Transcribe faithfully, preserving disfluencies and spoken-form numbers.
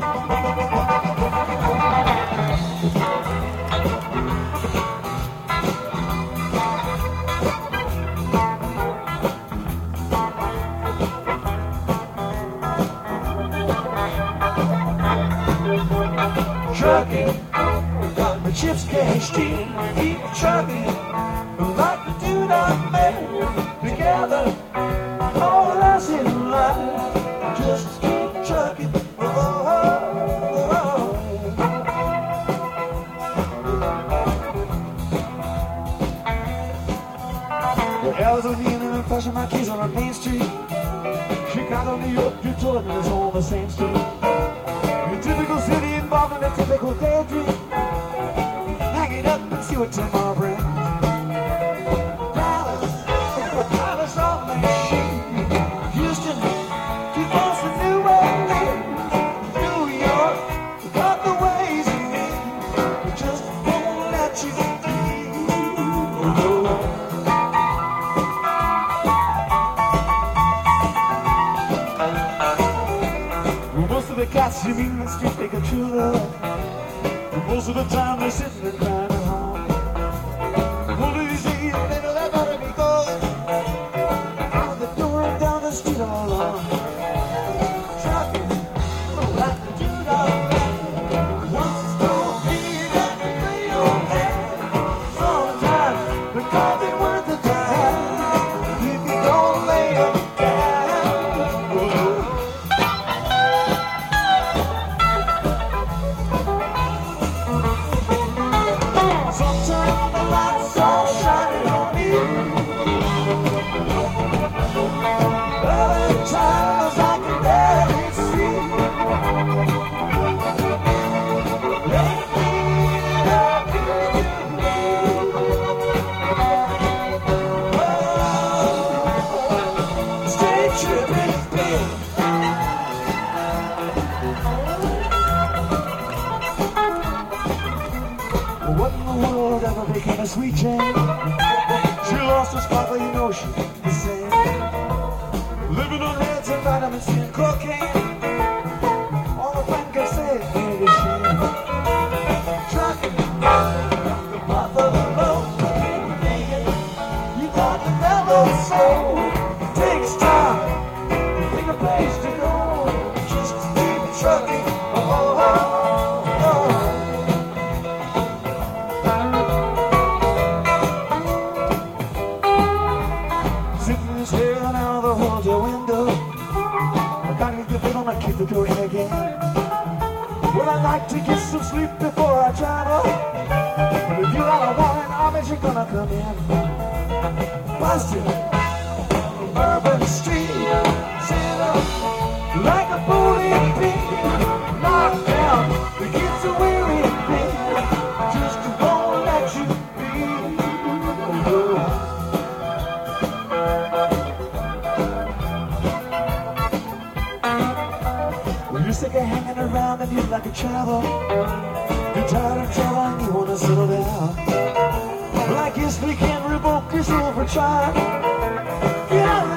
Trucking, got my chips cashed in. Keep trucking, like the dude I met. Together, all of us in life. Just keep trucking. Oh, oh, oh, oh. Well, Arizona and I'm flashing my keys on Main Street. Chicago, New York, Detroit, and it's all the same street. Your typical city involved in a typical daydream. Hang it up and see what tomorrow brings. Dallas, Dallas on the machine. Houston, keep on some New Orleans. New York, got the ways in me. We just won't let you be. Most of the cats you meet in the street think of true love. But most of the time they're sitting and crying at home. One of these days, baby, they're gonna be going out the door and down the street all alone. Trucking, like the dude I met. Once it's told me that the radio had. Sometimes the coffee worth the time. If you don't lay them down. Sometimes the lights all shining on me. Other times I can barely see. Lately I've been oh, stay tripping, babe. What in the world ever became a sweet Jane? She lost her sparkle, you know she's the same. Living on reds and vitamin C and cocaine. All a friend can say is really shame. Trucking, the buffalo, you got the mellow soul. It takes time to pick a place to go. Just keep trucking. Oh, oh, oh, oh. Sitting and staring out the holes your window. I gotta get the bit on, I keep the door in again. Well, I like to get some sleep before I travel. But if you got a warrant, I bet you're gonna come in. Busted, urban street, set up like a bowling pin. Knocked down, the kids are weary and big. Just won't let you be. Well, you're sick of hanging around and you'd like to travel. You're tired of traveling, you wanna settle down. Well, I guess we can't revoke your soul for trying. Get out